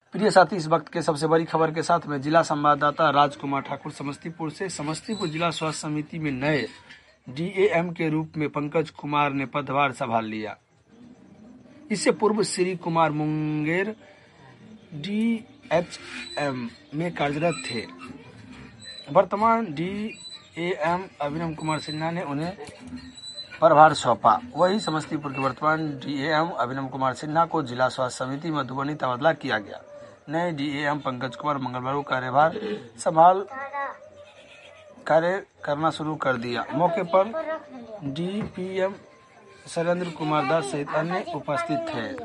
प्रिय साथी, इस वक्त के सबसे बड़ी खबर के साथ में जिला संवाददाता राजकुमार ठाकुर समस्तीपुर से। समस्तीपुर जिला स्वास्थ्य समिति में नए डीएएम के रूप में पंकज कुमार ने पदभार संभाल लिया। इससे पूर्व श्री कुमार मुंगेर डीएचएम में कार्यरत थे। वर्तमान डीएएम अभिनव कुमार सिन्हा ने उन्हें प्रभार सौंपा। वही समस्तीपुर के वर्तमान डीएएम अभिनव कुमार सिन्हा को जिला स्वास्थ्य समिति में मधुबनी तबादला किया गया। नए डीएएम पंकज कुमार मंगलवार को कार्यभार संभाल कार्य करना शुरू कर दिया। मौके पर डीपीएम शैलेंद्र कुमार दास सहित अन्य उपस्थित थे।